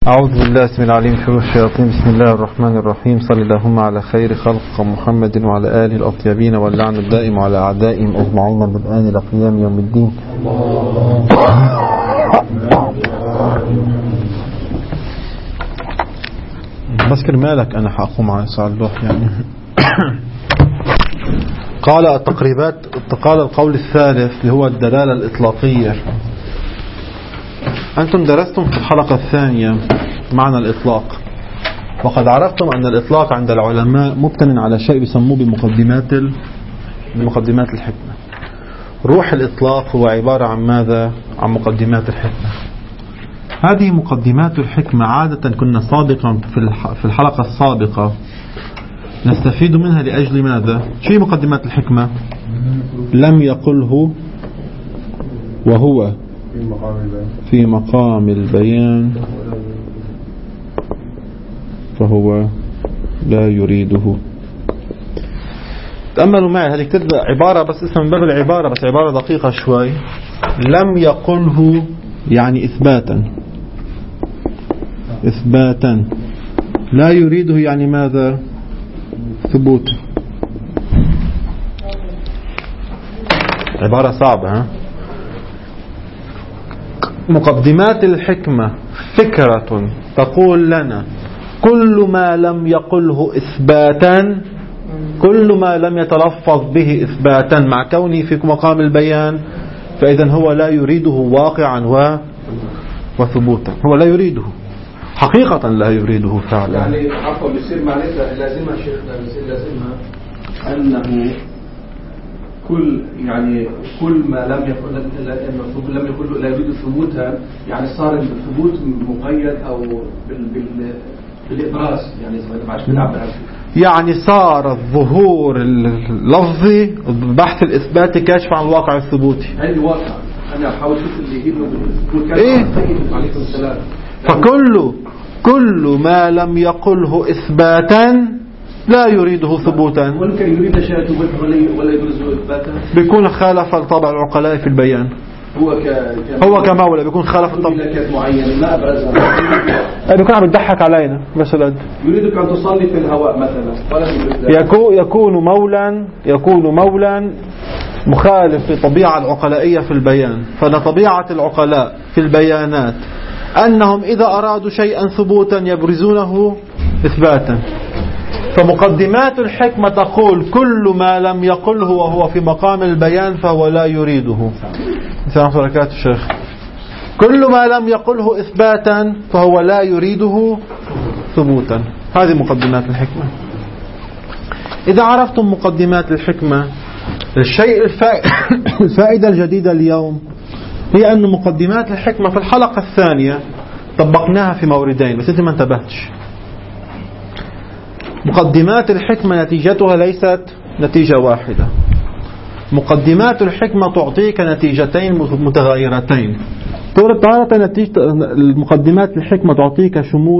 أعوذ بالله اسم العليم من شرور الشياطين. بسم الله الرحمن الرحيم. صلى اللهم على خير خلق محمد وعلى آله الأطيبين واللعن الدائم على أعدائهم أجمعين من الآن إلى قيام يوم الدين. بس كرمالك أنا حأقوم على سؤال اللوح يعني. قال التقريبات، قال القول الثالث اللي هو الدلالة الإطلاقية. أنتم درستم في الحلقة الثانية معنى الإطلاق، وقد عرفتم أن الإطلاق عند العلماء مبتن على شيء بيسموه بمقدمات الحكمة. روح الإطلاق هو عبارة عن ماذا؟ عن مقدمات الحكمة. هذه مقدمات الحكمة عادة كنا سابقا في الحلقة السابقة نستفيد منها لأجل ماذا؟ شيء مقدمات الحكمة؟ لم يقله وهو في مقام البيان فهو لا يريده. تأملوا معي، هذه كتير عبارة بس اسمها من باب العبارة، بس عبارة دقيقة شوي. لم يقله يعني إثباتا، لا يريده يعني ماذا؟ ثبوت. عبارة صعبة ها؟ مقدمات الحكمة فكرة تقول لنا كل ما لم يقله إثباتا، كل ما لم يتلفظ به إثباتا مع كونه في مقام البيان فإذا هو لا يريده واقعا وثبوتا. هو لا يريده حقيقة، لا يريده فعلا. يعني عفوا بيصير معناتها لازمها شيخنا، بيصير لازمها أنه كل ما لم يقل لا يريد ثبوتها، يعني صار الثبوت مقيد أو بالإبراز، يعني ما عادش بنعبر عنه. يعني صار الظهور اللفظي البحث الإثباتي كاشف عن الواقع الثبوتي. هذا الواقع أنا حاولت اللي يهمه بالثبوت كان عليكم السلام. فكل ما لم يقله إثباتا لا يريده ثبوتا. ممكن يريد شيء ولا يبرزه إثباتا، بيكون خالف الطبع العقلاء في البيان. هو كمولى بيكون خالف الطبع معين ما أبرزه، بيكون عم يضحك علينا مثلا. يريدك أن تصلي في الهواء مثلا، يكون مولا مخالف للطبيعة العقلائية في البيان. فإن طبيعة العقلاء في البيانات أنهم إذا أرادوا شيئا ثبوتا يبرزونه إثباتا. فمقدمات الحكمة تقول كل ما لم يقله وهو في مقام البيان فهو لا يريده. السلام عليكم الشيخ. كل ما لم يقله إثباتا فهو لا يريده ثبوتا. هذه مقدمات الحكمة. إذا عرفتم مقدمات الحكمة، الشيء الفائدة الجديدة اليوم هي أن مقدمات الحكمة في الحلقة الثانية طبقناها في موردين، بس أنت ما انتبهتش. مقدمات الحكمة نتيجتها ليست نتيجة واحدة. مقدمات الحكمة تعطيك نتيجتين متغايرتين. تارة نتيجة المقدمات الحكمة تعطيك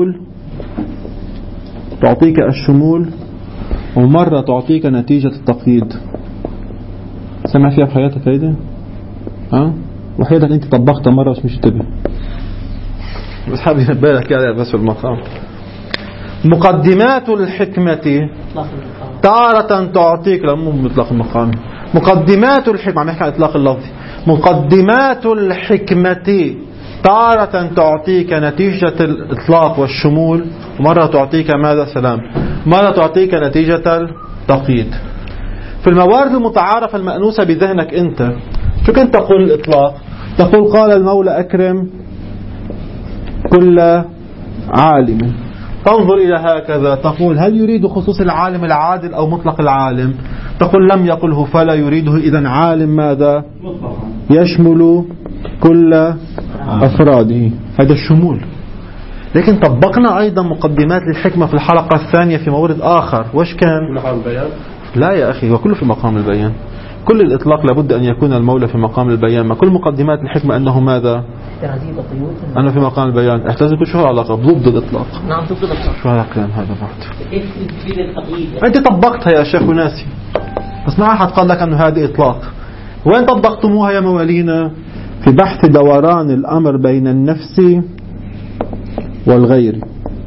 الشمول، ومرة تعطيك نتيجة التقييد. سمع فيها بحياتك هيدا؟ وحياتك انت طبقتها مرة بس مش تبي، بس حابب ينبالك يعني بس في المقام. مقدمات الحكمة تارة تعطيك، لا مو مطلق المقام، مقدمات الحكمة عم نحكي عن إطلاق اللفظ. مقدمات الحكمة تارة تعطيك نتيجة الإطلاق والشمول، ومرة تعطيك ماذا؟ سلام. مرة تعطيك نتيجة التقييد. في الموارد المتعارفة المأنوسة بذهنك أنت شو كنت تقول الإطلاق؟ تقول قال المولى أكرم كل عالم. تنظر إلى هكذا تقول هل يريد خصوص العالم العادل أو مطلق العالم؟ تقول لم يقله فلا يريده، إذن عالم ماذا؟ يشمل كل أفراده. هذا الشمول. لكن طبقنا أيضا مقدمات الحكمة في الحلقة الثانية في مورد آخر. وش كان؟ لا يا أخي، وكله في مقام البيان. كل الإطلاق لابد أن يكون المولى في مقام البيان. ما كل مقدمات الحكمة أنه ماذا؟ أنا في مقام البيان. احتزم شو العلاقة ضد الإطلاق؟ نعم ضد الإطلاق. شو هذا الكلام هذا بعد؟ أنت طبقتها يا شيخ وناسي، بس ما أحد قال لك أنه هذه إطلاق. وين طبقتموها يا موالينا؟ في بحث دوران الأمر بين النفس والغير،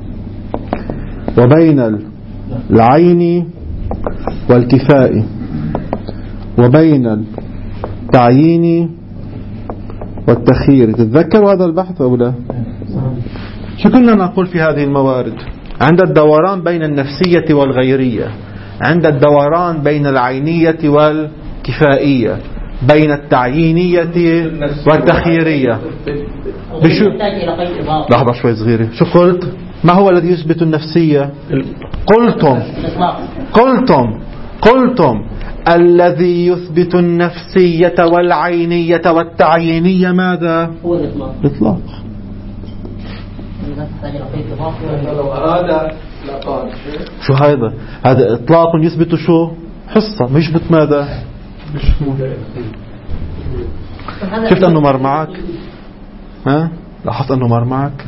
وبين العين والكفاء، وبين التعيين والتخيير. تتذكروا هذا البحث أو لا؟ شو كنا نقول في هذه الموارد؟ عند الدوران بين النفسية والغيرية، عند الدوران بين العينية والكفائية، بين التعيينية والتخييرية. لحظة شوي صغيرة، شو قلت؟ ما هو الذي يثبت النفسية؟ قلتم الذي يثبت النفسية والعينية والتعيينية ماذا؟ هو الإطلاق. لو أراد لقال شو هذا إطلاق يثبت شو؟ حصة، مش يثبت ماذا؟ شفت أنه مر معك؟ ها؟ لاحظت أنه مر معك؟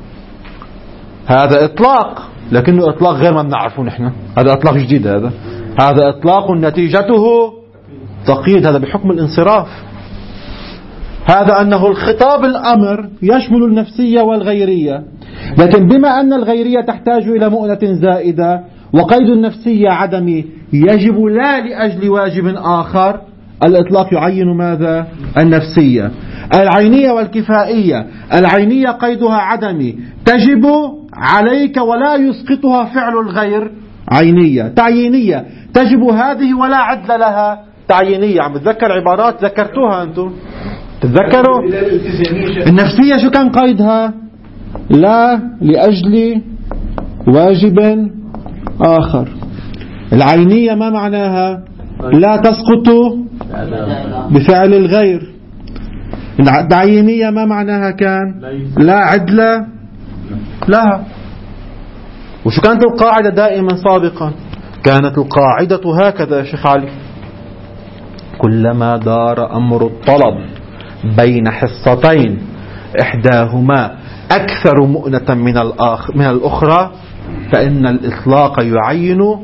هذا إطلاق، لكنه إطلاق غير ما بنعرفه نحن. هذا إطلاق جديد. هذا إطلاق نتيجته تقييد، هذا بحكم الانصراف. هذا أنه الخطاب الأمر يشمل النفسية والغيرية، لكن بما أن الغيرية تحتاج إلى مؤنة زائدة وقيد النفسية عدمي يجب لا لأجل واجب آخر، الإطلاق يعين ماذا؟ النفسية. العينية والكفائية، العينية قيدها عدمي تجب عليك ولا يسقطها فعل الغير، عينية. تعيينية تجب هذه ولا عدل لها، تعيينية. عم تذكر عبارات ذكرتوها أنتم، تتذكروا؟ النفسية شو كان قيدها؟ لا لأجل واجب آخر. العينية ما معناها؟ لا تسقط بفعل الغير. التعيينية ما معناها كان؟ لا عدل لها. وشو كانت القاعدة دائما سابقا؟ كانت القاعدة هكذا يا شيخ علي: كلما دار أمر الطلب بين حصتين إحداهما أكثر مؤنة من الأخرى فإن الإطلاق يعين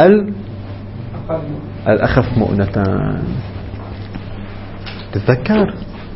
الأخف مؤنة. تتذكر؟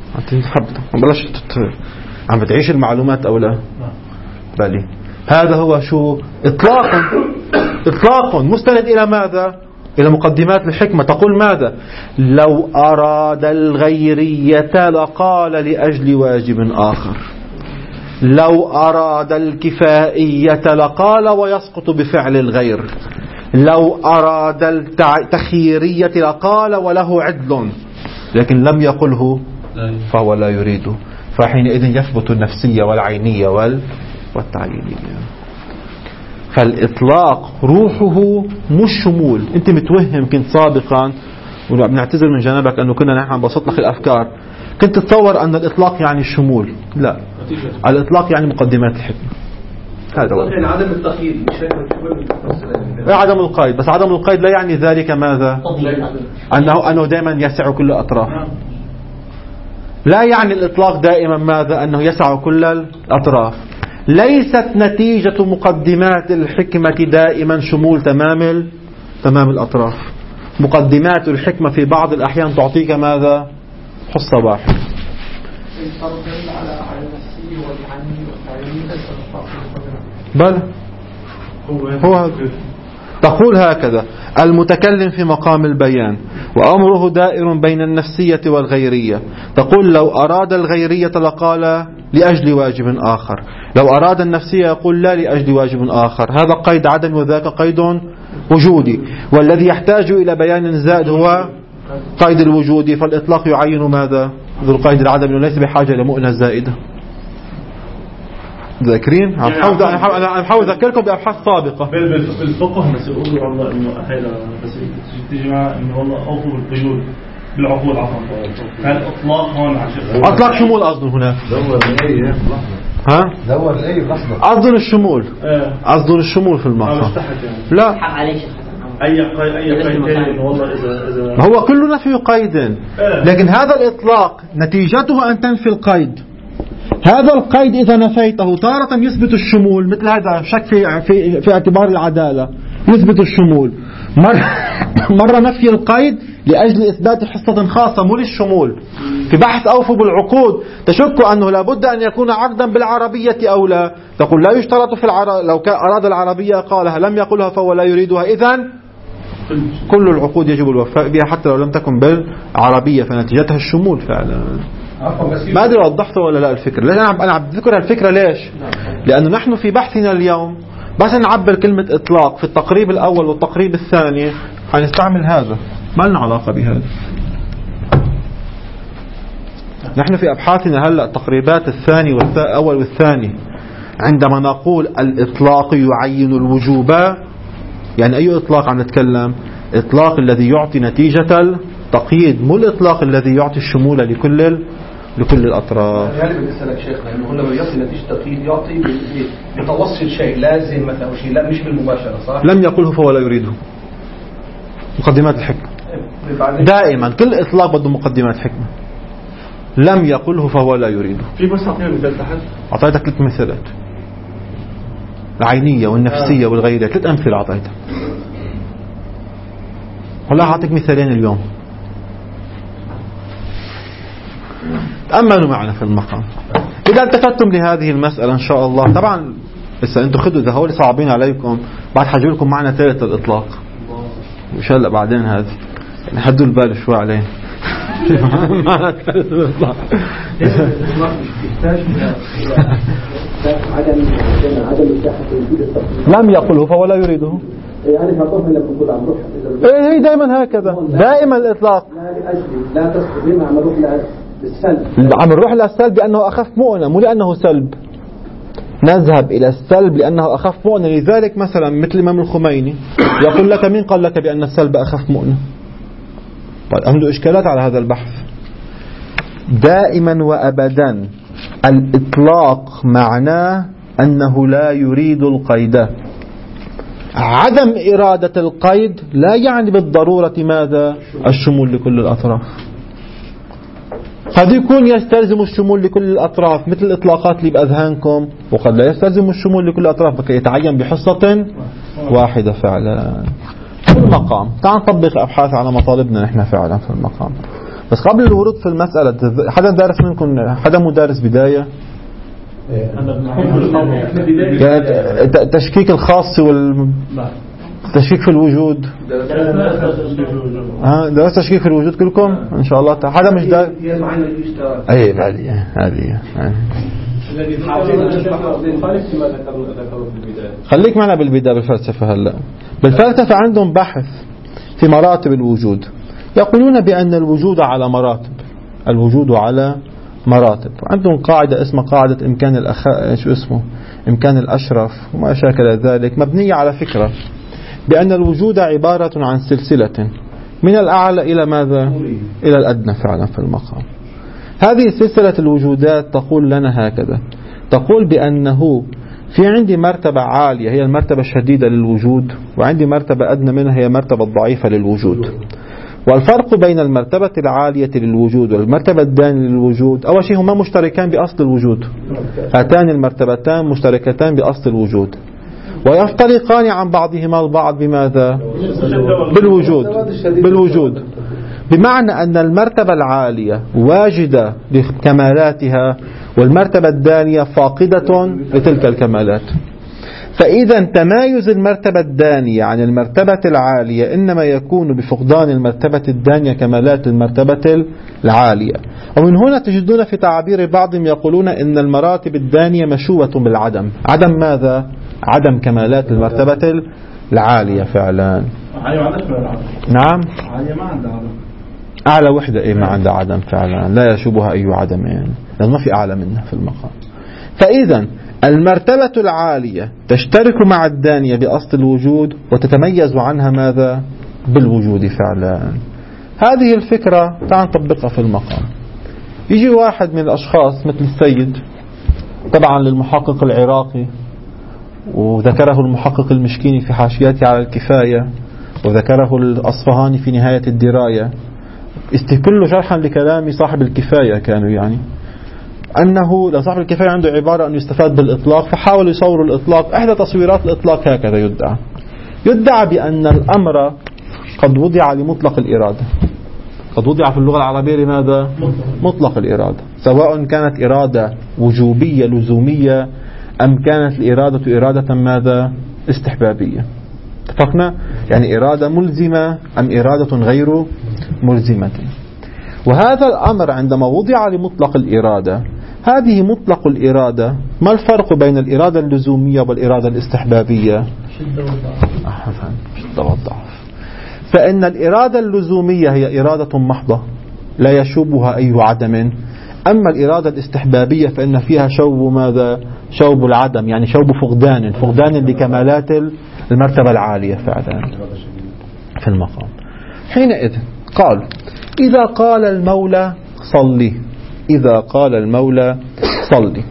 عم بتعيش المعلومات أو لا؟ بالي. هذا هو شو؟ إطلاق مستند إلى ماذا؟ إلى مقدمات الحكمة. تقول ماذا؟ لو أراد الغيرية لقال لأجل واجب آخر، لو أراد الكفائية لقال ويسقط بفعل الغير، لو أراد التخييرية لقال وله عدل، لكن لم يقله فهو لا يريده. فحينئذ يثبت النفسية والعينية والتعيينية. فالإطلاق روحه مش شمول. أنت متوهم كنت سابقا، ونعتذر من جانبك أنه كنا نحن عم بسط لك الأفكار، كنت تتصور أن الإطلاق يعني الشمول. لا، الإطلاق يعني مقدمات الحكمة. هذا هو يعني عدم التقييد، عدم القيد. بس عدم القيد لا يعني ذلك ماذا؟ أنه دائما يسع كل الأطراف. لا يعني الإطلاق دائما ماذا؟ أنه يسع كل الأطراف. ليست نتيجة مقدمات الحكمة دائما شمول تمام الأطراف. مقدمات الحكمة في بعض الأحيان تعطيك ماذا؟ حصة واحد. بل هو تقول هكذا: المتكلم في مقام البيان وأمره دائر بين النفسية والغيرية. تقول لو أراد الغيرية لقال لأجل واجب آخر، لو أراد النفسية يقول لا لأجل واجب آخر. هذا قيد عدم وذاك قيد وجودي، والذي يحتاج إلى بيان زائد هو قيد الوجودي. فالإطلاق يعين ماذا؟ ذو القيد العدمي، وليس بحاجة لمؤنة زائدة. ذاكرين؟ أنا بحاول أذكركم بأبحاث سابقة. بالفقه بس يقولوا والله إنه هذا بس تجمع إنه والله أوفوا بالقيود بالعقول عفوا. كان إطلاق هون عشان أطلاق شمول قصده هنا. ها؟ دور الأي بلحظة. قصدن الشمول. قصدن الشمول في المقام. لا. أي قيدين والله إذا هو كل نفي قيد، لكن هذا الإطلاق نتيجته أن تنفي القيد. هذا القيد إذا نفيته تارة يثبت الشمول، مثل هذا شك في اعتبار العدالة، يثبت الشمول. مرة نفي القيد لأجل إثبات حصة خاصة مو للشمول. في بحث أوفوا بالعقود تشك أنه لابد أن يكون عقدا بالعربية أو لا، تقول لا يشترط في لو كان أراد العربية قالها، لم يقلها فهو لا يريدها، إذن كل العقود يجب الوفاء بها حتى لو لم تكن بالعربية، فنتيجتها الشمول فعلا. ما أدري وضحت ولا لا الفكرة. ليش أنا عم بذكر الفكرة؟ ليش؟ لأنه نحن في بحثنا اليوم بس نعبر كلمة إطلاق في التقريب الأول والتقريب الثاني حنستعمل هذا، ما لنا علاقة بهذا. نحن في أبحاثنا هلأ تقريبات الثاني والأول والثاني عندما نقول الإطلاق يعين الوجوب، يعني أي إطلاق عم نتكلم؟ إطلاق الذي يعطي نتيجة التقييد، مو الإطلاق الذي يعطي الشمول لكل الأطراف. يعني بدي أسألك شيخنا إنه لما يعطي نتيجة تقييد يعطي بتوصل شيء لازم مثلا أو شيء لا مش بالمباشرة، صح؟ لم يقله فهو لا يريده. مقدمات الحكمة دائما كل إطلاق بده مقدمات حكمة. لم يقله فهو لا يريده. في بس أعطينا مثال تحت. أعطيتك 3 مثالات، العينية والنفسية والغيرية، 3 أمثلة أعطيتك. والله أعطيك مثالين اليوم. تأملوا معنا في المقام. إذا التفتتم لهذه المسألة إن شاء الله، طبعا إذا أنتم خدوا إذا هول صعبين عليكم بعد حجوا لكم معنا ثالث الإطلاق وش هلا بعدين هذه يعني حدوا البال شوي عليه. لم يقله فهو لا يريده. يعني فطوف لما نقول عم روح هي دائما هكذا، دائما الإطلاق لا تستخدم عم روح للسلب، عم نروح للسلب لأنه أخف مؤنة مو لأنه سلب. نذهب إلى السلب لأنه أخف مؤنة. لذلك مثلا مثل الإمام الخميني يقول لك مين قال لك بأن السلب أخف مؤنة؟ طيب عنده إشكالات على هذا البحث. دائما وأبدا الإطلاق معناه أنه لا يريد القيد. عدم إرادة القيد لا يعني بالضرورة ماذا؟ الشمول لكل الأطراف. قد يكون يستلزم الشمول لكل الأطراف مثل الإطلاقات اللي بأذهانكم، وقد لا يستلزم الشمول لكل الأطراف بكي يتعين بحصة واحدة فعلا. في المقام تعال نطبق أبحاث على مطالبنا نحن فعلا في المقام. بس قبل الورود في المسألة، حدا دارس منكم، حدا مدارس بداية؟ يعني تشكيك الخاص والتشكيك في الوجود. درست تشكيك في الوجود كلكم إن شاء الله. حدا مش دارس؟ أي هذه خليك معنا بالبداية بالفلسفة. هلا بالفلسفة عندهم بحث في مراتب الوجود. يقولون بأن الوجود على مراتب، الوجود على مراتب. عندهم قاعدة اسمها قاعدة إمكان الأشرف وما شاكل ذلك، مبنية على فكرة بأن الوجود عبارة عن سلسلة من الأعلى إلى ماذا؟ إلى الأدنى فعلا في المقام. هذه سلسلة الوجودات تقول لنا هكذا، تقول بأنه في عندي مرتبة عالية هي المرتبة الشديدة للوجود، وعندي مرتبة أدنى منها هي المرتبة الضعيفة للوجود. والفرق بين المرتبة العالية للوجود والمرتبة الدانية للوجود، أول شيء هما مشتركان بأصل الوجود. هاتان المرتبتان مشتركتان بأصل الوجود، ويفترقان عن بعضهما البعض بماذا؟ بالوجود. بمعنى أن المرتبة العالية واجدة لكمالاتها والمرتبة الدانية فاقدة لتلك الكمالات. فإذا تمايز المرتبة الدانية عن المرتبة العالية إنما يكون بفقدان المرتبة الدانية كمالات المرتبة العالية. ومن هنا تجدون في تعابير بعضهم يقولون إن المراتب الدانية مشوبة بالعدم. عدم ماذا؟ عدم كمالات المرتبة العالية فعلا. نعم، أعلى وحدة ما عندها عدم فعلا، لا يشوبها أي عدم يعني، لأن ما في أعلى منها في المقام. فإذا المرتبة العالية تشترك مع الدانية بأصل الوجود وتتميز عنها ماذا؟ بالوجود فعلا. هذه الفكرة تعال نطبقها في المقام. يجي واحد من الأشخاص مثل السيد طبعا للمحقق العراقي، وذكره المحقق المشكيني في حاشيته على الكفاية، وذكره الأصفهاني في نهاية الدراية، استكلوا شرحا لكلام صاحب الكفاية كانوا يعني أنه لصاحب الكفاية عنده عبارة أن يستفاد بالإطلاق، فحاولوا يصوروا الإطلاق. إحدى تصويرات الإطلاق هكذا يدعى بأن الأمر قد وضع لمطلق الإرادة، قد وضع في اللغة العربية لماذا؟ مطلق الإرادة، سواء كانت إرادة وجوبية لزومية أم كانت الإرادة إرادة ماذا؟ استحبابية. اتفقنا؟ يعني إرادة ملزمة أم إرادة غير ملزمة. وهذا الأمر عندما وضع لمطلق الإرادة، هذه مطلق الإرادة، ما الفرق بين الإرادة اللزومية والإرادة الاستحبابية؟ شدة والضعف. فإن الإرادة اللزومية هي إرادة محضة لا يشوبها أي عدم، أما الإرادة الاستحبابية فإن فيها شوب ماذا؟ شوب العدم، يعني شوب فقدان لكمالات المرتبة العالية فعلا في المقام. حينئذ قال إذا قال المولى صلي، إذا قال المولى صلي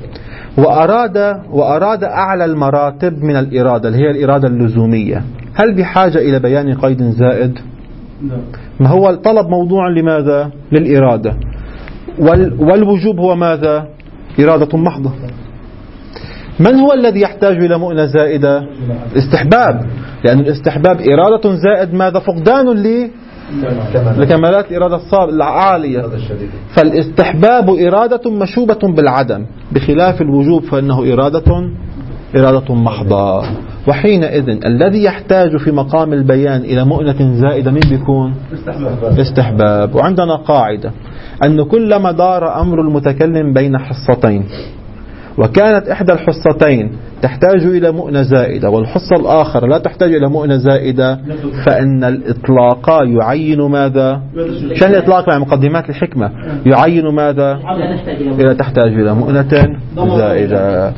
وأراد أعلى المراتب من الإرادة اللي هي الإرادة اللزومية، هل بحاجة إلى بيان قيد زائد؟ ما هو الطلب موضوع لماذا؟ للإرادة، والوجوب هو ماذا؟ إرادة محضة. من هو الذي يحتاج إلى مؤنة زائدة؟ استحباب، لأن الاستحباب إرادة زائد ماذا؟ فقدان لكمالات الإرادة العالية. فالاستحباب إرادة مشوبة بالعدم، بخلاف الوجوب فإنه إرادة محضة. وحينئذ الذي يحتاج في مقام البيان إلى مؤنة زائدة من بيكون؟ استحباب. وعندنا قاعدة أن كلما دار أمر المتكلم بين حصتين وكانت إحدى الحصتين تحتاج إلى مؤنة زائدة والحصة الآخر لا تحتاج إلى مؤنة زائدة، فإن الإطلاق يعين ماذا؟ شأن الإطلاق مع مقدمات الحكمة يعين ماذا؟ إذا تحتاج إلى مؤنة زائدة.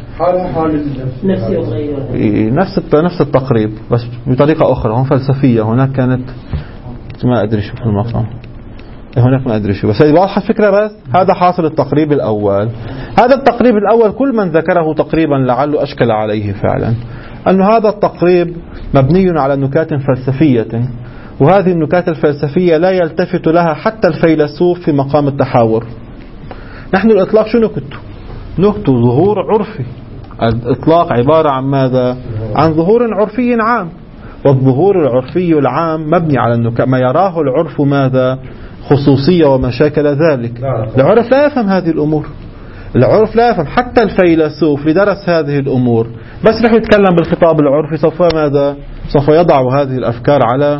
نفس التقريب بس بطريقة أخرى، هم فلسفية، هناك كانت ما أدري شو في المقام، هناك ما أدري شو، بس هذه واضحة الفكرة. بس هذا حاصل التقريب الأول. هذا التقريب الأول كل من ذكره تقريبا لعله أشكل عليه فعلا، أن هذا التقريب مبني على نكات فلسفية، وهذه النكات الفلسفية لا يلتفت لها حتى الفيلسوف في مقام التحاور. نحن الإطلاق شو نكته ظهور عرفي. الإطلاق عبارة عن ماذا؟ عن ظهور عرفي عام، والظهور العرفي العام مبني على النكات، ما يراه العرف ماذا؟ خصوصية وما شاكل ذلك. العرف لا يفهم هذه الأمور، العرف لا يفهم، حتى الفيلسوف لدرس هذه الأمور بس رح يتكلم بالخطاب العرفي سوف ماذا؟ سوف يضع هذه الأفكار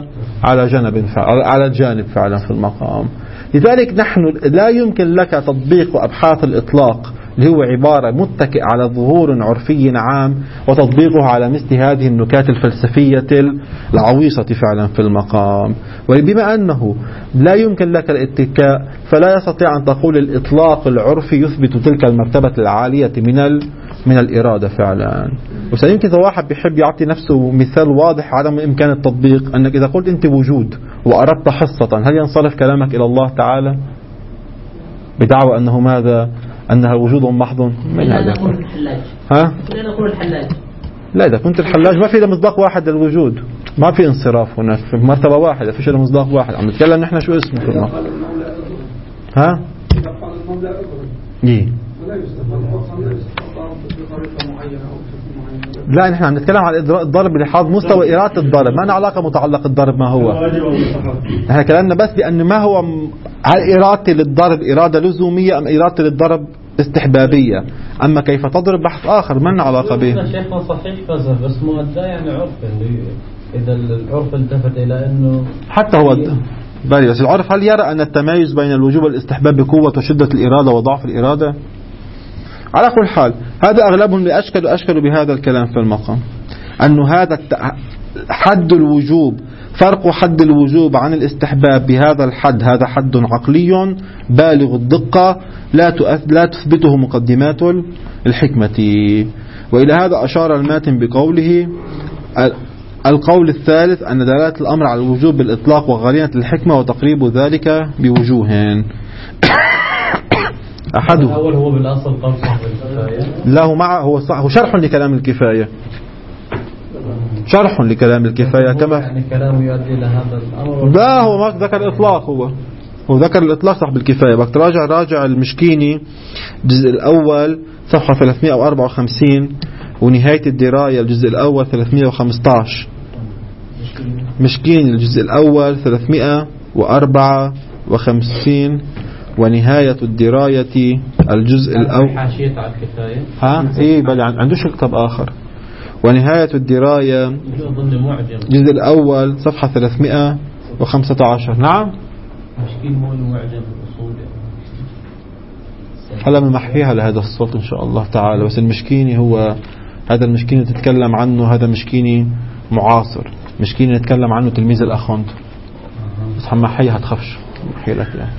على جانب فعلا في المقام. لذلك نحن لا يمكن لك تطبيق أبحاث الإطلاق اللي هو عبارة متكئ على ظهور عرفي عام وتطبيقه على مثل هذه النكات الفلسفية العويصة فعلا في المقام. وبما أنه لا يمكن لك الاتكاء فلا يستطيع أن تقول الإطلاق العرفي يثبت تلك المرتبة العالية من الإرادة فعلا. وسيمكن إذا واحد بيحب يعطي نفسه مثال واضح عدم إمكان التطبيق، أنك إذا قلت أنت وجود وأردت حصة، هل ينصرف كلامك إلى الله تعالى بدعوى أنه ماذا؟ أنها وجود محض؟ من هذا؟ ها؟ لا، إذا كنت الحلاج ما في إلا مصداق واحد للوجود، ما في انصراف هناك، في مرتبة واحدة فيش إلا مصداق واحد. عم نتكلم نحن شو اسمه في المقام؟ ها؟ إيه؟ لا، نحن عم نتكلم عن الضرب لحاظ مستوى إرادة الضرب، ما لنا علاقة متعلق الضرب ما هو. نحن كلامنا بس بأن ما هو، هل إرادة للضرب إرادة لزومية أم إرادة للضرب استحبابية؟ أما كيف تضرب بحث آخر ما لنا علاقة به. شيخنا صحيح فلسفة بس مؤدى يعني عرف، اللي إذا العرف التفت إلى أنه حتى هو بس العرف هل يرى أن التمايز بين الوجوب والاستحباب بقوة وشدة الإرادة وضعف الإرادة؟ على كل حال هذا أغلبهم اللي أشكلوا بهذا الكلام في المقام، أنه هذا حد الوجوب، فرق حد الوجوب عن الاستحباب بهذا الحد، هذا حد عقلي بالغ الدقة لا تثبته مقدمات الحكمة. وإلى هذا أشار الماتن بقوله: القول الثالث أن دلالة الأمر على الوجوب بالإطلاق وغرينة الحكمة وتقريب ذلك بوجوه. أحده الأول هو بالأصل قول صاحب الكفاية، لا هو شرح لكلام الكفاية، شرح لكلام الكفاية كما يعني كلامه يؤدي إلى هذا الأمر. لا، هو ما ذكر الإطلاق، هو ذكر الإطلاق صاحب الكفاية. بك راجع المشكيني الجزء الأول صفحة 354 ونهاية الدراية الجزء الأول 315. مشكيني الجزء الأول 354 52 ونهاية الدراية الجزء الأول. حاشية على الكفاية. إيه بل عندوش كتاب آخر. ونهاية الدراية الجزء الأول صفحة 315. نعم. مشكين مو المعجم الأصول. هلا بنمحيها لهذا الصوت إن شاء الله تعالى. بس المشكيني هو هذا المشكيني تتكلم عنه، هذا مشكيني معاصر، مشكيني نتكلم عنه تلميذ الأخوند. بس حمحيها تخافش محي لك يعني.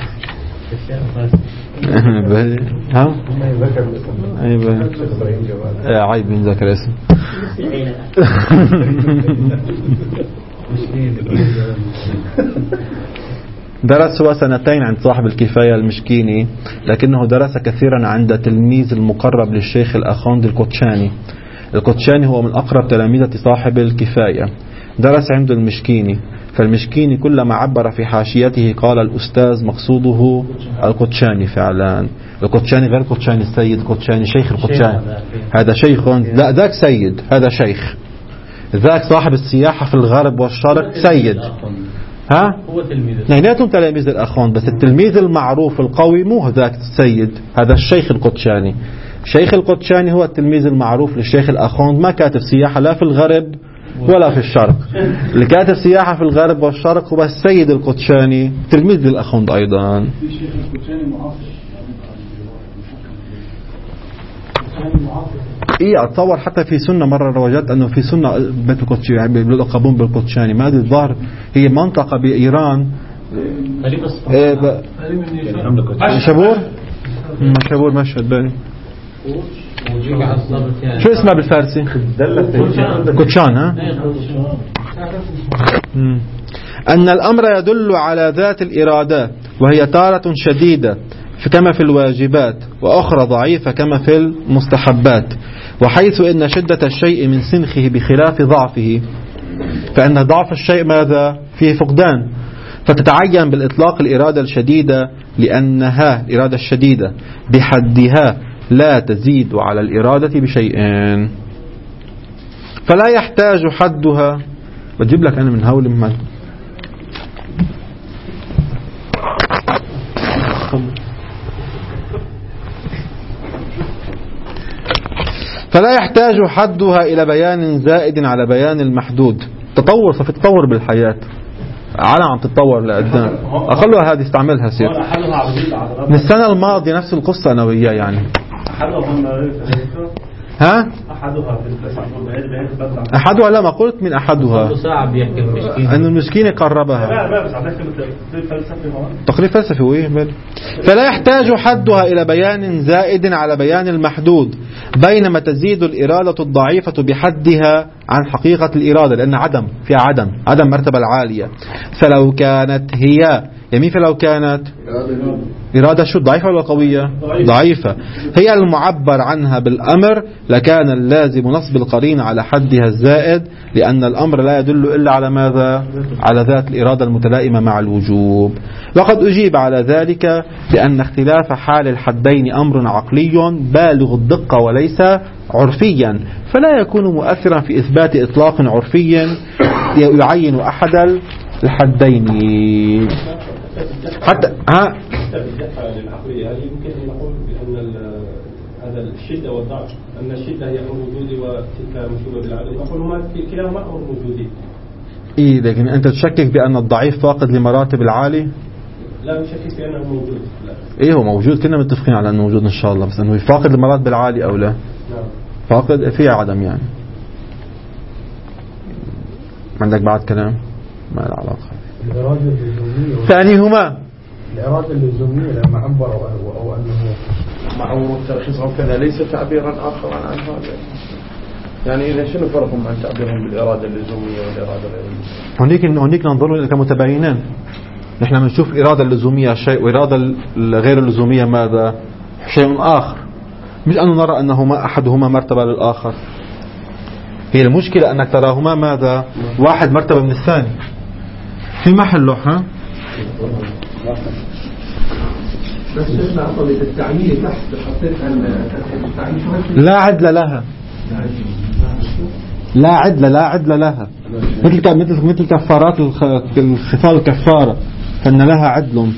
ها؟ عيب من ذكر اسم. درس هو سنتين عند صاحب الكفاية المشكيني، لكنه درس كثيرا عند تلميذ المقرب للشيخ الأخوند القدشاني. القدشاني هو من أقرب تلاميذة صاحب الكفاية. درس عند المشكيني، فالمشكيني كلما عبر في حاشيته قال الأستاذ مقصوده القدشاني. فعلا القدشاني غير القدشاني السيد، القدشاني شيخ القدشاني. هذا شيخ، لا ذاك سيد، هذا شيخ. ذاك صاحب السياحة في الغرب والشرق سيد. ها؟ اثنيناتهم تلاميذ الأخوان، بس التلميذ المعروف القوي مو ذاك السيد، هذا الشيخ القدشاني. شيخ القدشاني هو التلميذ المعروف للشيخ الأخوان، ما كاتب سياحة لا في الغرب ولا في الشرق. اللي كاتب سياحة في الغرب والشرق هو السيد القدشاني، تلميذ للأخوند أيضا. الشيخ القدشاني معاصر. إيه أتصور حتى في سنة مرة وجدت أنه في سنة بيت القدشاني يعني بيلقبون بالقدشاني. ما هذه الظاهر هي منطقة بإيران. شبور شبور مشهد بني شو اسمها بالفارسي؟ قدشان. ها؟ أن الأمر يدل على ذات الإرادات، وهي تارة شديدة كما في الواجبات، وأخرى ضعيفة كما في المستحبات. وحيث إن شدة الشيء من سنخه بخلاف ضعفه، فإن ضعف الشيء ماذا؟ فيه فقدان. فتتعين بالإطلاق الإرادة الشديدة، لأنها الإرادة الشديدة بحدها لا تزيد على الإرادة بشيء، فلا يحتاج حدها. بجيب لك أنا من هول من فلا يحتاج حدها إلى بيان زائد على بيان المحدود. تطور، صفي تطور بالحياة، عالم عم تتطور لقدام. أقلها هذه استعملها سير. من السنة الماضية نفس القصة أنا وياه يعني. ها؟ أحدها لا، ما قلت من أحدها، أن المسكين قربها. تقريب فلسفي وإيه. فلا يحتاج حدها إلى بيان زائد على بيان المحدود، بينما تزيد الإرادة الضعيفة بحدها عن حقيقة الإرادة، لأن عدم فيها عدم مرتبة العالية. فلو كانت هي يمين، فلو كانت إرادة شو ضعيفة ولا قوية؟ ضعيفة. هي المعبر عنها بالأمر، لكان اللازم نصب القرينة على حدها الزائد، لأن الأمر لا يدل إلا على ماذا؟ على ذات الإرادة المتلائمة مع الوجوب. وقد أجيب على ذلك لأن اختلاف حال الحدين أمر عقلي بالغ الدقة وليس عرفيا، فلا يكون مؤثرا في إثبات إطلاق عرفي يعين أحد الحدين. حتى بالدفع للعقلية هل يمكن أن نقول بأن هذا الشدة والضعف، أن الشدة هي أمر وجودي وتلك مشبوهة بالعدم، نقول هما كلاهما أمر وجودي. إيه لكن أنت تشكك بأن الضعيف فاقد لمراتب العالي؟ لا نشكك بأنه موجود. لا. إيه هو موجود، كنا متفقين على أنه موجود إن شاء الله، بس أنه فاقد لمراتب العالي أو لا؟ نعم. فاقد فيها عدم يعني. عندك بعد كلام؟ ما له علاقة. ثانيهما الإرادة اللزومية لما عبروا أو أنه معه الترخيص أو كذا ليس تعبيرا آخر عن هذا. يعني إذا شنو فرقهم عن تعبيرهم بالإرادة اللزومية والإرادة غير؟ هنيك ننظر كمتباينين. نحن بنشوف إرادة اللزومية شيء، وإرادة غير اللزومية ماذا؟ شيء آخر. مش أن نرى أنهما أحدهما مرتبة للآخر. هي المشكلة أنك تراهما ماذا؟ واحد مرتبة من الثاني في محله. ها؟ بس شفنا عطلة التعيين تحت حطيت التعيين لا عدل لها، لا عدل لها، مثل كفارات الخصال الكفارة. فإن لها عدل.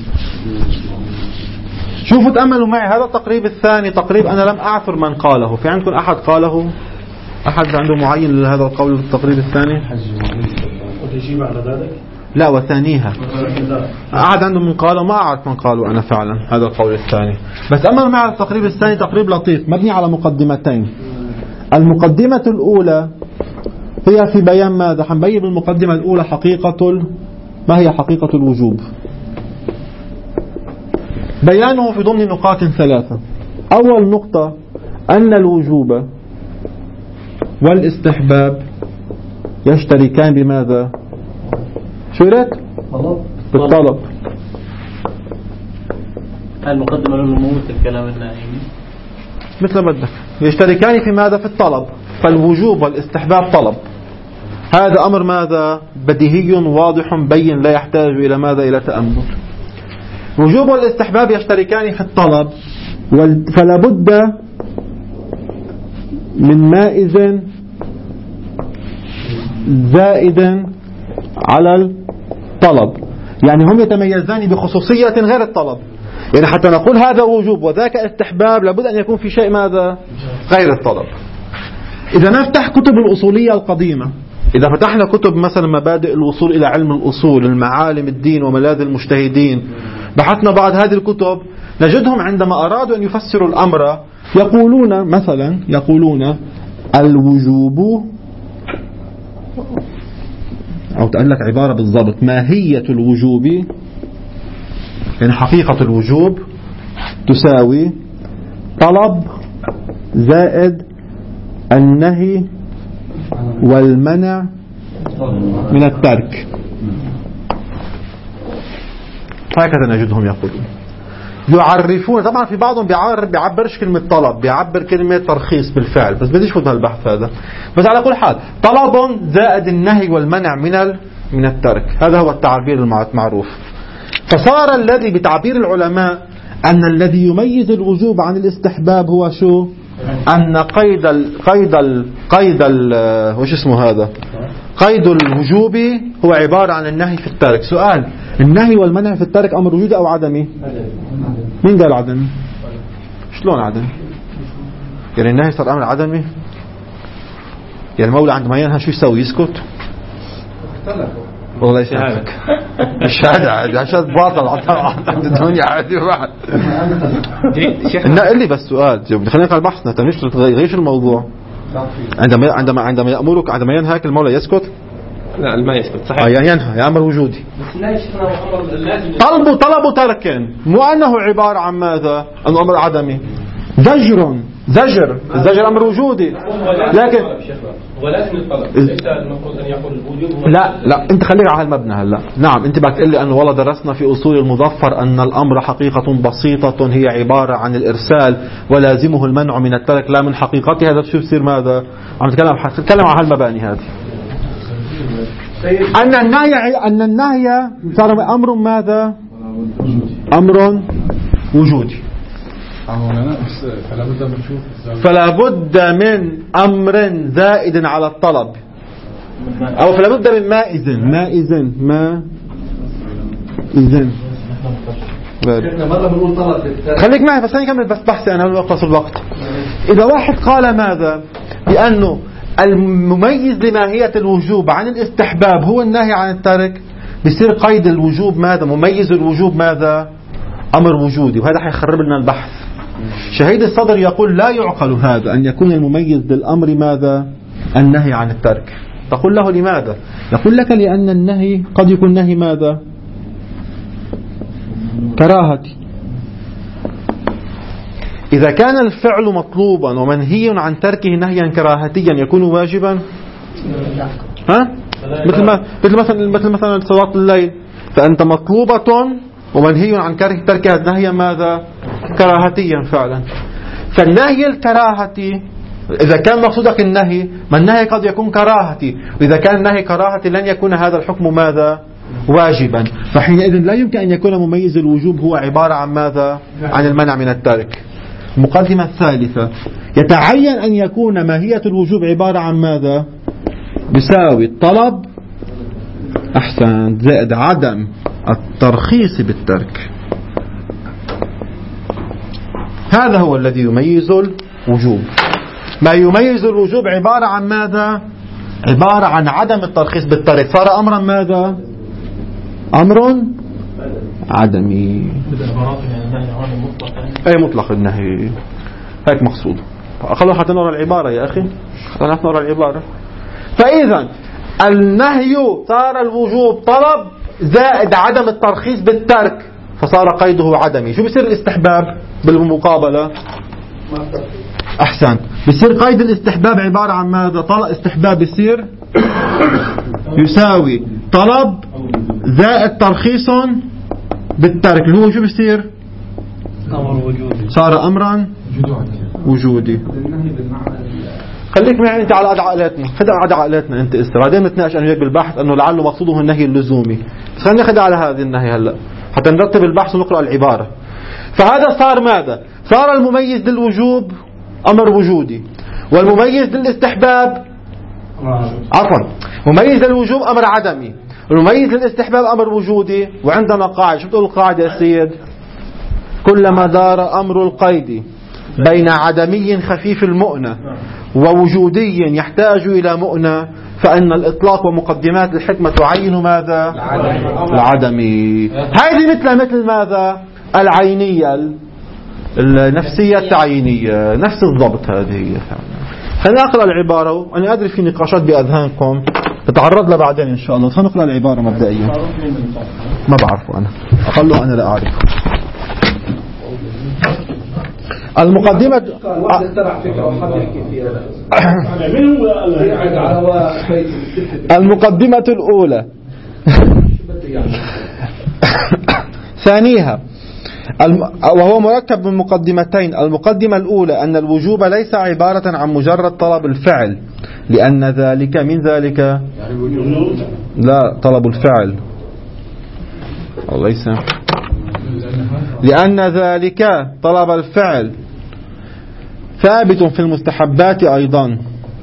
شوفوا تأملوا معي هذا التقريب الثاني تقريب أنا لم أعثر من قاله. في عندكم أحد قاله؟ أحد عنده معين لهذا القول في التقريب الثاني؟ وتجيب على ذلك؟ لا وثانيها أحد عنده من قاله؟ ما أعرف من قاله أنا فعلا هذا القول الثاني. بس أمل مع التقريب الثاني تقريب لطيف مبني على مقدمتين. المقدمة الأولى هي في بيان ماذا؟ حنبين بالمقدمة الأولى ما هي حقيقة الوجوب. بيانه في ضمن نقاط ثلاثة. أول نقطة أن الوجوب والاستحباب يشتركان بماذا؟ شرط بالطلب. المقدمة للموت الكلام النائم مثل ما بدك يشتركان في ماذا؟ في الطلب. فالوجوب والاستحباب طلب. هذا أمر ماذا؟ بديهي واضح بين لا يحتاج إلى ماذا؟ إلى تأمل. الوجوب والاستحباب يشتركان في الطلب فلا بد من مائز زائد على الطلب. يعني هم يتميزان بخصوصية غير الطلب. يعني حتى نقول هذا وجوب وذاك استحباب لابد أن يكون في شيء ماذا؟ غير الطلب. إذا نفتح كتب الأصولية القديمة، إذا فتحنا كتب مثلا مبادئ الوصول إلى علم الأصول، المعالم الدين وملاذ المجتهدين، بحثنا بعض هذه الكتب نجدهم عندما أرادوا أن يفسروا الأمر يقولون الوجوب، أو تقول لك عبارة بالضبط ماهية الوجوب، يعني حقيقة الوجوب تساوي طلب زائد النهي والمنع من الترك. هكذا نجدهم يقولون. يعرفون طبعا في بعضهم بيعبرش كلمة طلب، بيعبر كلمة ترخيص بالفعل، بس بديش فوت البحث هذا. بس على كل حال طلب زائد النهي والمنع من الترك، هذا هو التعبير المعروف. فصار الذي بتعبير العلماء أن الذي يميز الوجوب عن الاستحباب هو شو؟ أن قيد الوجوب هو عبارة عن النهي في الترك. سؤال: النهي والمنع في الترك أمر وجودي أو عدمي؟ مين قال عدمي؟ شلون عدمي؟ يعني النهي صار أمر عدمي؟ يعني المولى عندما ينهى شو يسوي؟ يسكت؟ والله يسعدك. الشهادة عادي، الشهادة باطل عند الدنيا عادي واحد. اللي بس سؤال خلينا نقرأ بحثنا تنيش تغيرش الموضوع. عندما يأمرك، عندما ينهاك المولى يسكت؟ لا ما يسكت صحيح. يعني ينهى، يأمر وجودي. طلب ترك، مو أنه عبارة عن ماذا؟ أنه أمر عدمي. زجر أمر وجودي. لكن ولكن الطلب ليس المفروض أن يقول الوجوب. لا أنت خليك على المبنى هلا. نعم أنت بتقول لي أنه والله درسنا في أصول المظفر أن الأمر حقيقة بسيطة هي عبارة عن الإرسال ولازمه المنع من الترك لا من حقيقته. هذا شو بصير ماذا؟ عم نتكلم عن هالمباني هذه. أن النهي صار أمر ماذا؟ أمر وجودي. فلا بد من أمر زائد على الطلب، أو فلا بد من مائز. خليك معي بس نكمل بس بحثي أنا وقت الوقت. إذا واحد قال ماذا؟ بأنه المميز لماهية الوجوب عن الاستحباب هو النهي عن الترك، بيصير قيد الوجوب ماذا؟ مميز الوجوب ماذا؟ أمر وجودي، وهذا حيخرب لنا البحث. شهيد الصدر يقول لا يعقل هذا أن يكون المميز للأمر ماذا؟ النهي عن الترك. تقول له لماذا؟ يقول لك لأن النهي قد يكون نهي ماذا؟ كراهتي. إذا كان الفعل مطلوبا ومنهي عن تركه نهيا كراهتيا يكون واجبا؟ مثل مثلا صلاة الليل، فأنت مطلوبة ومنهي عن تركها نهيا ماذا؟ كراهتيا فعلا. فالنهي الكراهتي إذا كان مقصودك النهي، ما النهي قد يكون كراهتي، وإذا كان النهي كراهتي لن يكون هذا الحكم ماذا؟ واجبا. فحينئذ لا يمكن أن يكون مميز الوجوب هو عبارة عن ماذا؟ عن المنع من الترك. المقدمة الثالثة: يتعين أن يكون ماهية الوجوب عبارة عن ماذا؟ بيساوي الطلب زائد عدم الترخيص بالترك. هذا هو الذي يميز الوجوب. ما يميز الوجوب عبارة عن ماذا؟ عبارة عن عدم الترخيص بالترك. صار أمرا ماذا؟ أمر عدمي. أي مطلق النهي، هيك مقصود. خلونا حتى نرى العبارة يا أخي، خلونا نرى العبارة. فإذا النهي صار الوجوب طلب زائد عدم الترخيص بالترك، فصار قيده عدمي. شو بصير الاستحباب بالمقابلة؟ أحسن. بصير قيد الاستحباب عبارة عن ماذا؟ طلب استحباب بصير يساوي طلب زائد ترخيص بالترك، اللي هو شو بصير؟ صار أمرا وجودي. خليك معي أنت على عقلاتنا، خذ على عقلاتنا أنت إسر. بعدين نتناقش أنا وياك بالبحث أنه لعله مقصوده النهي اللزومي. خلينا ناخذ على هذه النهي هلا حتى نرتب البحث ونقرأ العبارة. فهذا صار ماذا؟ صار المميز للوجوب أمر وجودي، والمميز للاستحباب عفوا مميز للوجوب أمر عدمي، المميز للاستحباب أمر وجودي. وعندنا قاعدة، شو بتقول القاعدة يا سيد؟ كلما دار أمر القيد بين عدمي خفيف المؤنة ووجودي يحتاج إلى مؤنة فإن الإطلاق ومقدمات الحكمة تعين ماذا؟ العدمي. هذه مثل ماذا؟ العينية النفسية التعيينية، نفس الضبط هذه. خلينا نقرأ العبارة، وأنا أدري في نقاشات بأذهانكم تتعرض لها بعدين إن شاء الله. خلينا نقرأ العبارة مبدئيا. ما بعرفه أنا، أقله أنا لا أعرفه. المقدمة المقدمة الأولى ثانيها، وهو مركب من مقدمتين. المقدمة الأولى أن الوجوب ليس عبارة عن مجرد طلب الفعل، لأن ذلك من ذلك لا طلب الفعل ليس، لأن ذلك طلب الفعل ثابت في المستحبات أيضا،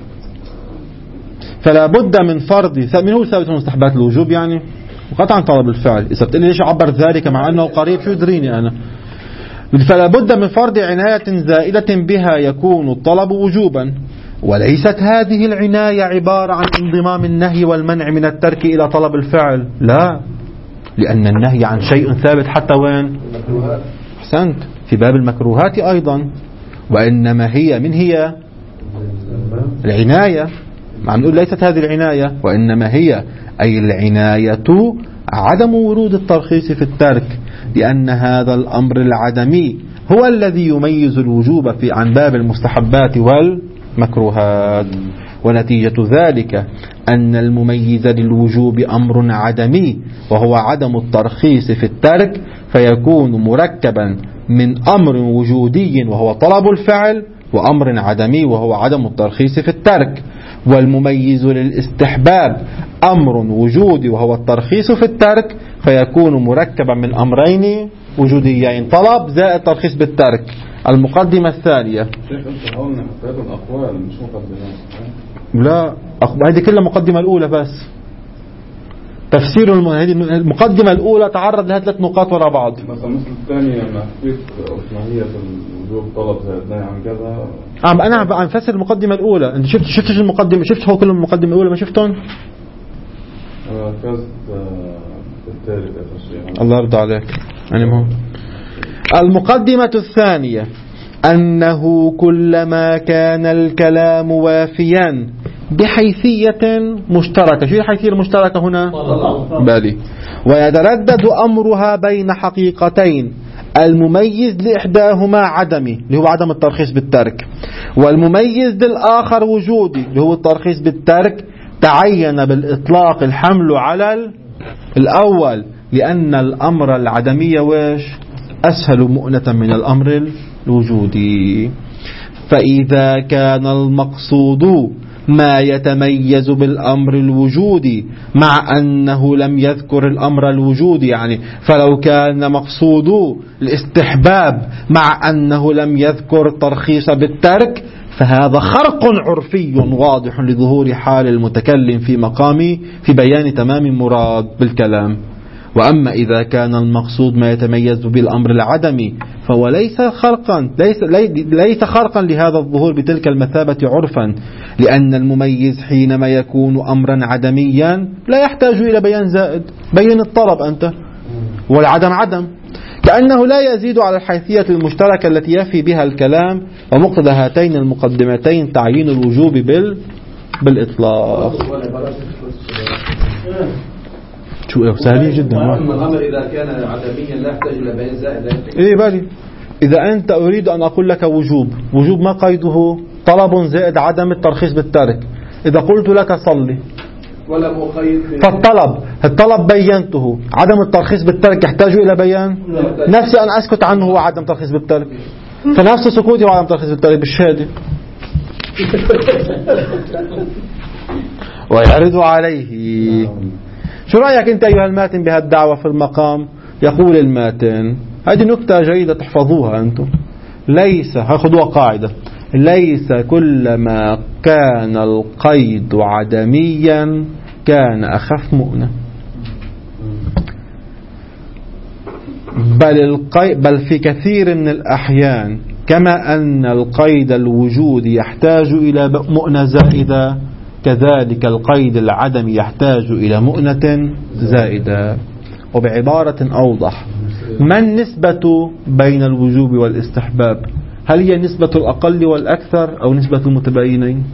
فلا بد من فرض. من هو ثابت في المستحبات؟ الوجوب يعني قطعا طلب الفعل. إذا بتقول لي ليش عبر ذلك مع أنه قريب، شو يدريني أنا؟ فلا بد من فرض عناية زائدة بها يكون الطلب وجوبا، وليست هذه العناية عبارة عن انضمام النهي والمنع من الترك إلى طلب الفعل، لا، لأن النهي عن شيء ثابت حتى وين؟ أحسنت، في باب المكروهات أيضا. وإنما هي من هي العناية، مع نقول ليست هذه العناية، وإنما هي أي العناية عدم ورود الترخيص في الترك، لأن هذا الأمر العدمي هو الذي يميز الوجوب عن باب المستحبات والمكروهات. ونتيجة ذلك أن المميز للوجوب أمر عدمي وهو عدم الترخيص في الترك، فيكون مركبا من أمر وجودي وهو طلب الفعل وأمر عدمي وهو عدم الترخيص في الترك. والمميز للاستحباب أمر وجودي وهو الترخيص في الترك، فيكون مركبا من أمرين وجوديين، طلب زائد ترخيص بالترك. المقدمة الثانية لا، هذه كلها مقدمة الأولى بس. تفسير هذه المقدمة الأولى تعرض لها 3 نقاط وراء بعض. مثل الثانية لما حكيت أصلاحية الوجوب طلب زائد عن كذا. أنا عم فسر المقدمة الأولى. أنت شفت المقدمة؟ شفت هو كل المقدمة الأولى ما شفتهم؟ ركزت بالتالي. الله يرضى عليك. يعني المقدمة الثانية أنه كلما كان الكلام وافيا بحيثية مشتركة. شو الحيثية المشتركة هنا؟ بالي. ويتردد أمرها بين حقيقتين، المميز لإحداهما عدمي اللي هو عدم الترخيص بالترك، والمميز للآخر وجودي اللي هو الترخيص بالترك، تعين بالإطلاق الحمل على الأول، لأن الأمر العدمي ويش أسهل مؤنة من الأمر الوجودي. فإذا كان المقصود ما يتميز بالأمر الوجودي مع أنه لم يذكر الأمر الوجودي، يعني فلو كان مقصود الاستحباب مع أنه لم يذكر الترخيص بالترك، فهذا خرق عرفي واضح لظهور حال المتكلم في بيان تمام مراد بالكلام. وأما إذا كان المقصود ما يتميز به الأمر العدمي فهو ليس خرقا لهذا الظهور بتلك المثابة عرفا، لأن المميز حينما يكون أمرا عدميا لا يحتاج إلى بيان زائد، بين الطلب أنت، والعدم عدم، كأنه لا يزيد على الحيثية المشتركة التي يفي بها الكلام. ومقتضى هاتين المقدمتين تعيين الوجوب بالإطلاق. شو سهلين جدا. الأمر إذا كان عدميا لا يحتاج إلى بيان زائد. إيه بالي، إذا أنت أريد أن أقول لك وجوب ما قيده؟ طلب زائد عدم الترخيص بالترك. إذا قلت لك صلي ولا مقيد فالطلب بينته، عدم الترخيص بالترك يحتاج إلى بيان؟ نفسي أن أسكت عنه هو عدم ترخيص بالترك، فنفس سكوتي وعدم ترخيص بالترك بالشهادة. ويعرض عليه. شو رأيك أنت أيها الماتن بهالدعوة في المقام؟ يقول الماتن، هذه نكتة جيدة تحفظوها أنتم، ليس، هاخذوها قاعدة، ليس كلما كان القيد عدميا كان أخف مؤنة، بل في كثير من الأحيان كما أن القيد الوجود يحتاج إلى مؤنة زائدة، كذلك القيد العدمي يحتاج إلى مؤنة زائدة. وبعبارة أوضح، ما النسبة بين الوجوب والاستحباب؟ هل هي نسبة الأقل والأكثر أو نسبة المتباينين؟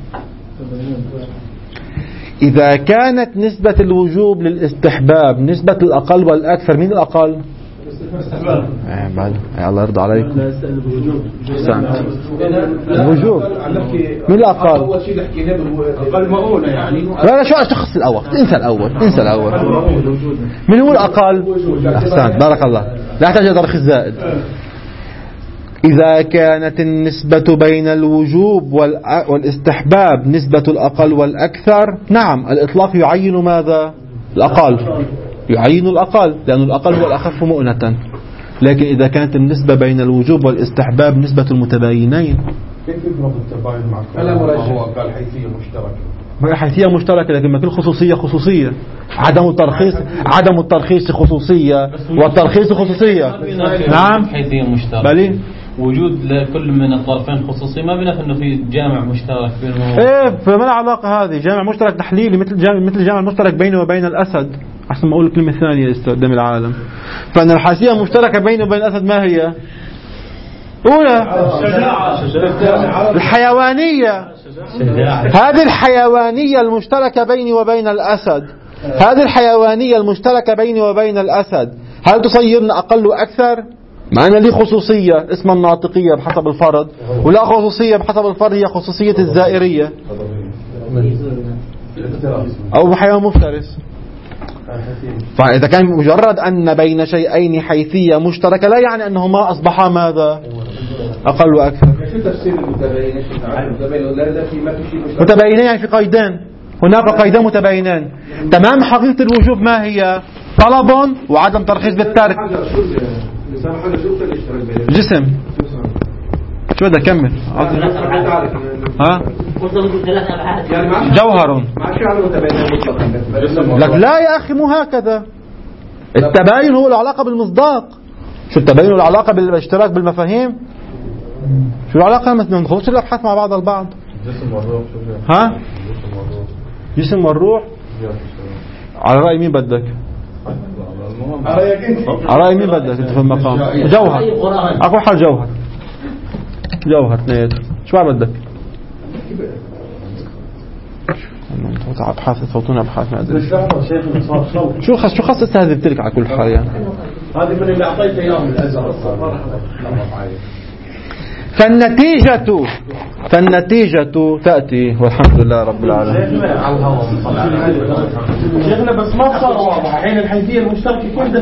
إذا كانت نسبة الوجوب للاستحباب نسبة الأقل والأكثر، مين الأقل؟ بعد الله يرضى عليك. الوجوب مين الأقل؟ أول شيء حكيناه أقل مؤونة يعني. لا شو أشخص الأول، انسى الأول. من هو الأقل؟ أحسنت، بارك الله، لا يحتاج ترخيص زائد. إذا كانت النسبة بين الوجوب والاستحباب نسبة الأقل والأكثر، نعم الإطلاق يعين ماذا؟ الأقل، يعين الأقل، لأن الأقل هو الأخف مؤنة. لكن إذا كانت النسبة بين الوجوب والاستحباب نسبة المتباينين، كيف يفرق التباين مع هو قال حيثية مشتركة؟ حيثية مشتركة، لكن ما كل خصوصية. عدم الترخيص خصوصية، والترخيص خصوصية. نعم حيثية مشتركة، بلي وجود لكل من الطرفين خصوصية، ما بنفي انه في جامع مشترك بينهم. ايه، فما العلاقة هذه؟ جامع مشترك تحليلي مثل جامع المشترك بيني وبين الأسد، أحسن ما أقول كلمة ثانية استخدام العالم. فأن الحيثية المشتركة بيني وبين الأسد ما هي؟ أولى الحيوانية. هذه الحيوانية المشتركة بيني وبين الأسد، هل تصيرنا أقل وأكثر؟ مع أن لي خصوصية اسمها الناطقية بحسب الفرد، ولا خصوصية بحسب الفرد هي خصوصية الزائرية أو حيوان مفترس. فإذا كان مجرد أن بين شيئين حيثية مشتركة لا يعني أنهما أصبحا ماذا؟ أقل وأكثر. شو تفسير المتباينين؟ متباينين يعني في قيدان، هناك قيدان متباينان. تمام حقيقة الوجوب ما هي؟ طلب وعدم ترخيص بالترك. جسم. شو بدي أكمل؟ ها؟ جوهر. لك لا يا أخي، مو هكذا. التباين هو العلاقة بالمصداق. شو التباين؟ العلاقة بالاشتراك بالمفاهيم. شو العلاقة؟ ما نخلصش الأبحاث مع بعض البعض. ها؟ جسم والروح. على رأي مين بدك؟ على رأي مين بدك أنت في المقام؟ جوهر. أقول حال جوهر اثنين. شو بعد بدك؟ أبحاث صوتنا أبحاث ما أدري. شو خص استهدف تلك على كل حال يعني. هذه من اللي أعطيته إياهم الأزهر. فالنتيجة تأتي والحمد لله رب العالمين. شيخنا بس ما صار واضح الحين الحيثية المشتركة كيف